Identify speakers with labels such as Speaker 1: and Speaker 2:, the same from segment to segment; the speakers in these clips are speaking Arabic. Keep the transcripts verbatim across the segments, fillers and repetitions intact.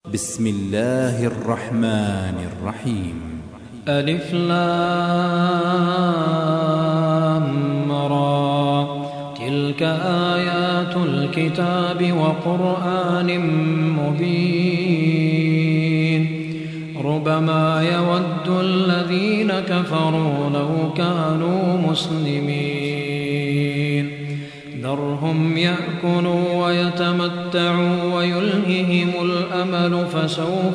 Speaker 1: بسم الله الرحمن الرحيم.
Speaker 2: ألف لام را تلك آيات الكتاب وقرآن مبين ربما يود الذين كفروا لو كانوا مسلمين ذرهم يأكلوا ويتمتعوا ويلههم الأمل فسوف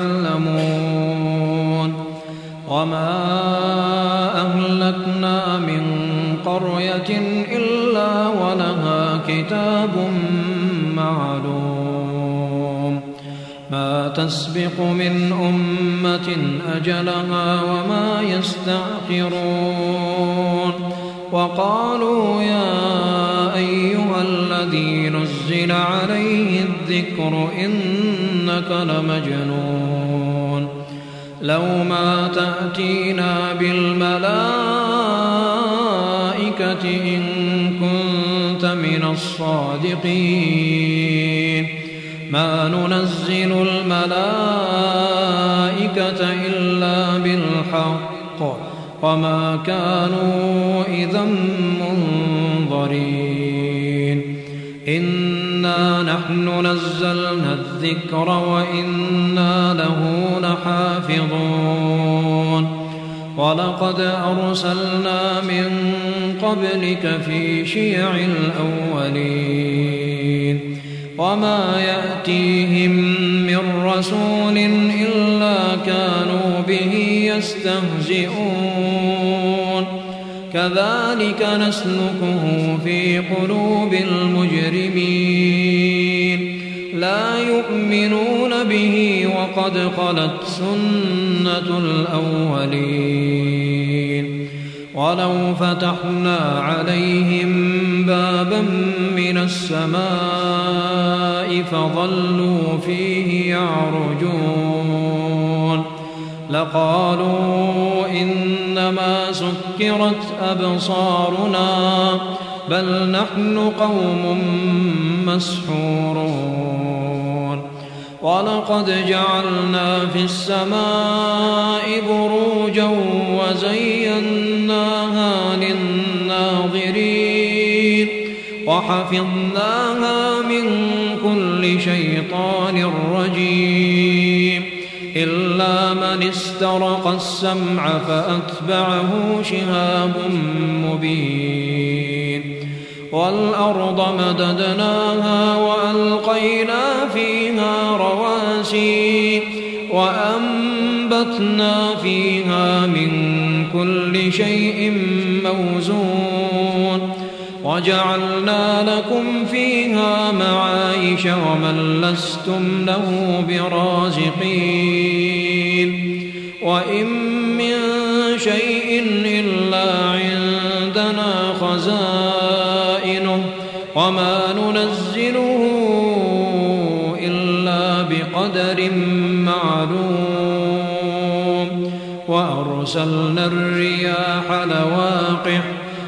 Speaker 2: يعلمون وما أهلكنا من قرية إلا ولها كتاب معلوم ما تسبق من أمة أجلها وما يستأخرون وقالوا يا أيها الذي نزل عليه الذكر إنك لمجنون لو ما تأتينا بالملائكة إن كنت من الصادقين ما ننزل الملائكة إلا بالحق وما كانوا إذا منظرين إنا نحن نزلنا الذكر وإنا له لحافظون ولقد أرسلنا من قبلك في شيع الأولين وما يأتيهم من رسول إلا كانوا به يستهزئون كذلك نسلكه في قلوب المجرمين لا يؤمنون به وقد خلت سنة الأولين ولو فتحنا عليهم بابا من السماء فظلوا فيه يعرجون لقالوا إنما سكرت أبصارنا بل نحن قوم مسحورون ولقد جعلنا في السماء بروجا وزيناها للناظرين وحفظناها من كل شيطان رجيم إلا من استرق السمع فأتبعه شهاب مبين والأرض مددناها وألقينا فيها رواسي وأنبتنا فيها من كل شيء موزون وجعلنا لكم فيها معايش ومن لستم له برازقين وإن من شيء إلا عندنا خزائنه وما ننزله إلا بقدر معلوم وأرسلنا الرياح لواقح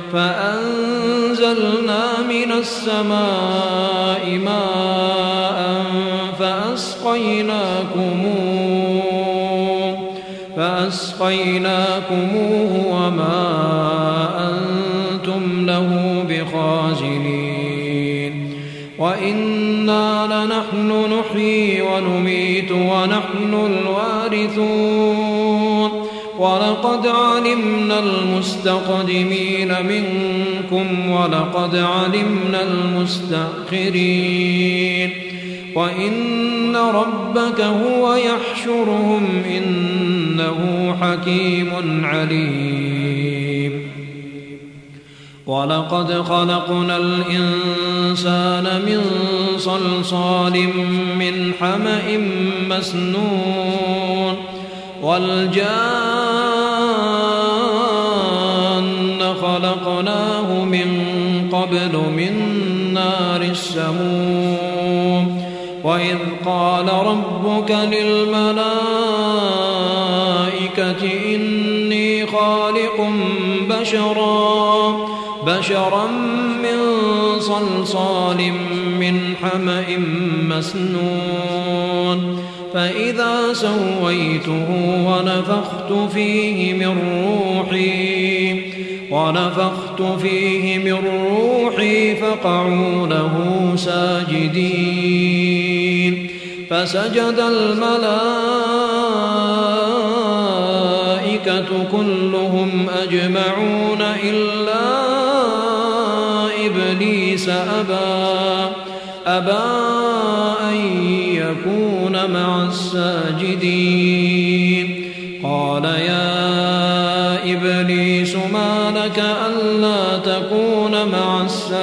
Speaker 2: فأنزلنا من السماء ماء فأسقيناكموه فأسقيناكموه وما أنتم له بخازنين وإنا لنحن نحيي ونميت ونحن الوارثون ولقد علمنا المستقدمين منكم ولقد علمنا المستأخرين وإن ربك هو يحشرهم إنه حكيم عليم ولقد خلقنا الإنسان من صلصال من حمأ مسنون والجان خلقناه من قبل من نار السموم وإذ قال ربك للملائكة إني خالق بشرا بشرا من صلصال من حمأ مسنون فإذا سويته ونفخت فيه من روحي ونفخت فيه من روحي فقعوا له ساجدين فسجد الملائكة كلهم أجمعون إلا إبليس أبى أبى أن يكون مع الساجدين قال يا إبليس ما لك ألا تكون مع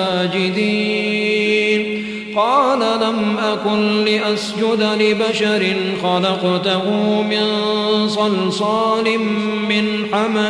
Speaker 2: الساجدين قال لم أكن لأسجد لبشر خلقته من صلصال من حمأ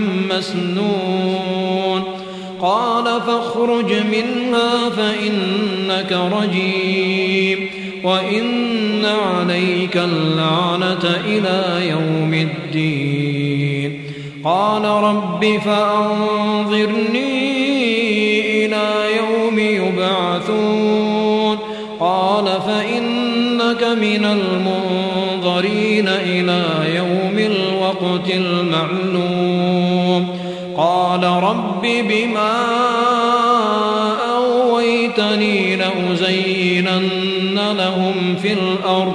Speaker 2: مسنون قال فاخرج منها فإنك رجيم وإن عليك اللعنة إلى يوم الدين قال رب فأنظرني إلى يوم يبعثون قال فإنك من المنظرين إلى يوم الوقت المعلوم قال رب بما أغويتني لأزينن لهم في الأرض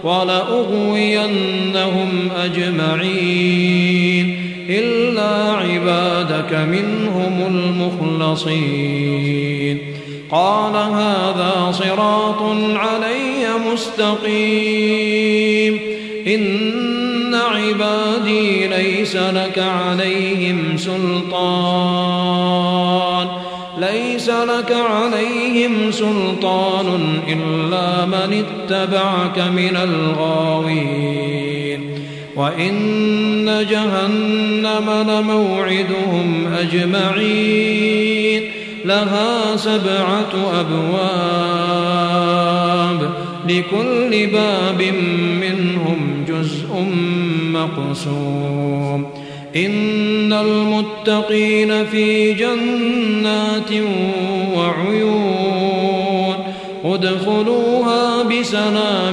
Speaker 2: ولأغوينهم أجمعين إلا عبادك منهم المخلصين قال هذا صراط علي مستقيم إن عبادي ليس لك عليهم سلطان ليس لك عليهم سلطان إلا من اتبعك من الغاوين وإن جهنم لموعدهم أجمعين لها سبعة أبواب لكل باب منهم جزء مقسوم إن المتقين في جنات وعيون ادخلوها بسلام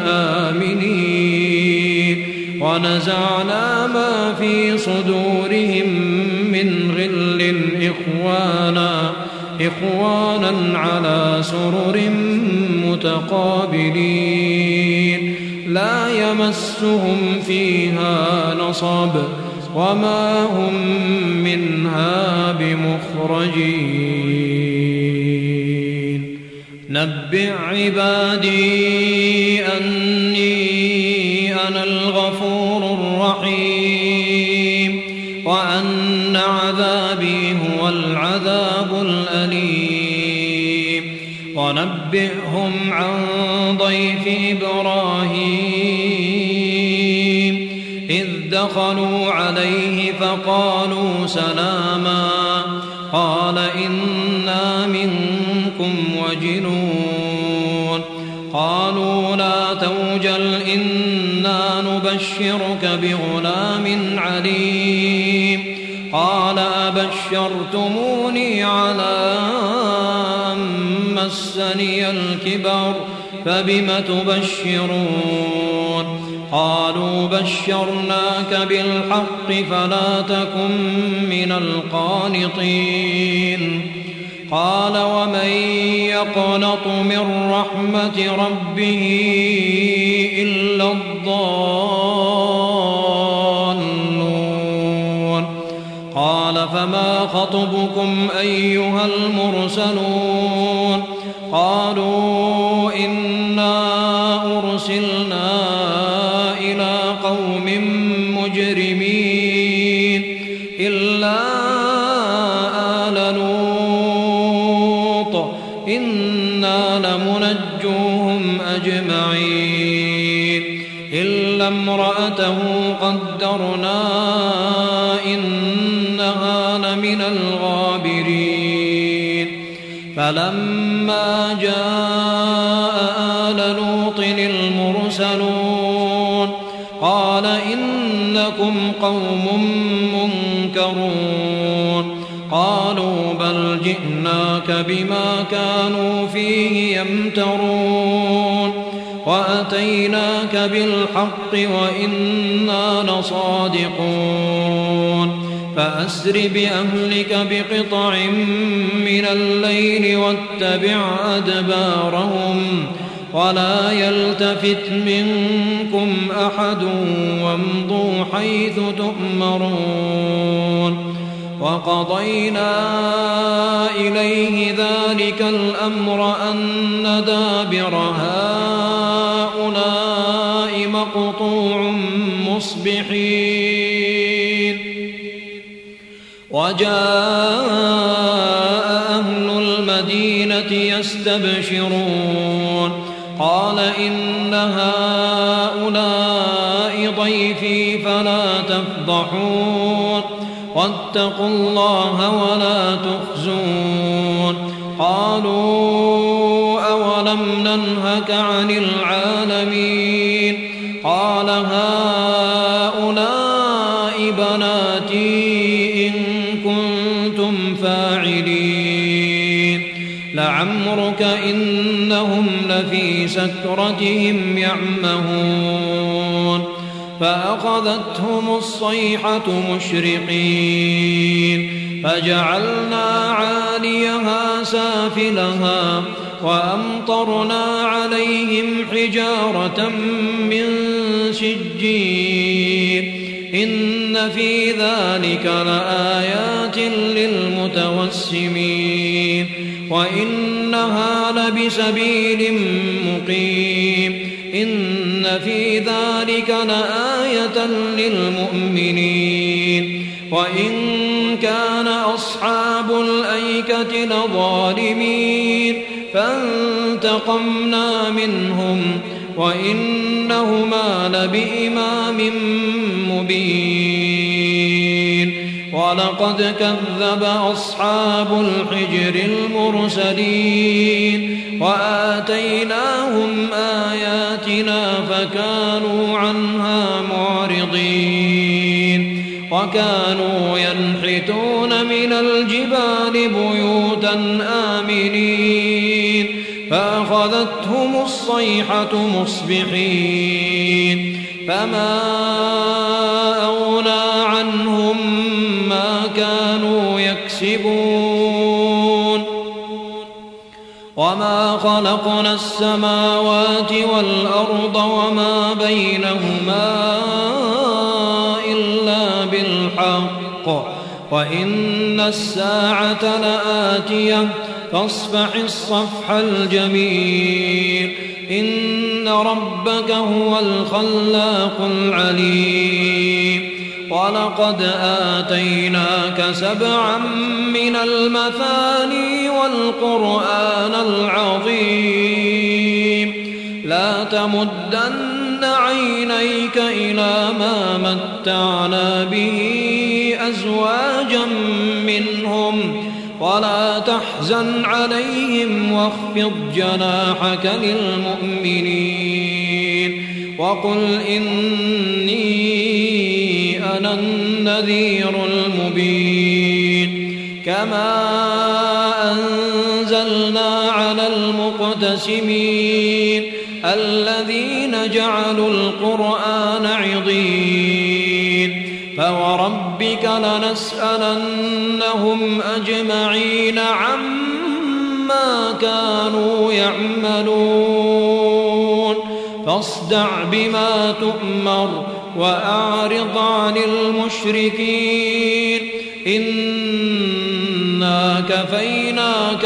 Speaker 2: آمنين ونزعنا ما في صدورهم من غل إخوانا إخوانا على سرر متقابلين لا يمسهم فيها نصب وما هم منها بمخرجين نبئ عبادي أني أنا الغفور الرحيم وأن عذابي هو العذاب الأليم ونبئهم عن ضيف إبراهيم إذ دخلوا عليه فقالوا سلاما قال إنا منكم وجلون قالوا لا توجل إنا نبشرك بغلام عليم قال أبشرتموني على أن مسني الكبر فبم تبشرون قالوا بشرناك بالحق فلا تكن من القانطين قال ومن يقنط من رحمة ربه إلا الضالون قال فما خطبكم أيها المرسلون قالوا إنا أرسلنا إلى قوم مجرمين إلا آل لوط إنا لمنجوهم أجمعين إلا امرأته قدرنا إنها لمن الغابرين فلما جاء آل لوط المرسلون قال إنكم قوم منكرون قالوا بل جئناك بما كانوا فيه يمترون وأتيناك بالحق وإنا لصادقون فأسر بأهلك بقطع من الليل واتبع أدبارهم ولا يلتفت منكم أحد وامضوا حيث تؤمرون وقضينا إليه ذلك الأمر أن دابر هؤلاء مقطوع مصبحين وجاء أهل المدينة يستبشرون قال إن هؤلاء ضيفي فلا تفضحون واتقوا الله ولا تخزون قالوا أولم ننهك عن العالمين قال هؤلاء بناتي إن كنتم فاعلين لعمرك إنهم لفي سكرتهم يعمهون فأخذتهم الصيحة مشرقين فجعلنا عاليها سافلها وأمطرنا عليهم حجارة من سجيل إن في ذلك لآيات للمتوسمين وإنها لبسبيل مقيم إن في ذلك لآية للمؤمنين وإن كان أصحاب الأيكة لظالمين فانتقمنا منهم وإنهما لبإمام مبين ولقد كذب أصحاب الحجر المرسلين وآتيناهم آياتنا فكانوا عنها معرضين وكانوا ينحتون من الجبال بيوتا آمنين فأخذتهم الصيحة مصبحين فما أغنى عنهم ما كانوا يكسبون وما خلقنا السماوات والأرض وما بينهما إلا بالحق وإن الساعة لآتية فاصفح الصفح الجميل إن ربك هو الخلاق العليم ولقد آتيناك سبعا من المثاني والقرآن العظيم لا تمدن عينيك إلى ما متعنا به أزواجا منهم ولا تحزن عليهم واخفض جناحك للمؤمنين وقل إني أنا النذير المبين كما أنزلنا على المقتسمين الذين جعلوا القرآن عضين فوربك لنسألنهم أجمعين عما كانوا يعملون فاصدع بما تؤمر وأعرض عن المشركين إنا كفيناك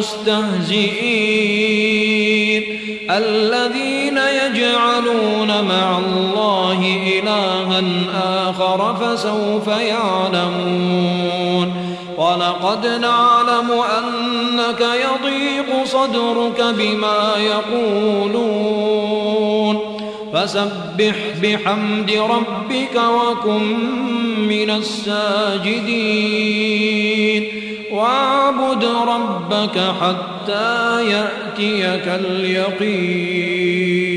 Speaker 2: المستهزئين الذين يجعلون مع الله إلها آخر فسوف يعلمون ولقد نعلم أنك يضيق صدرك بما يقولون فسبح بحمد ربك وكن من الساجدين واعبد ربك حتى يأتيك اليقين.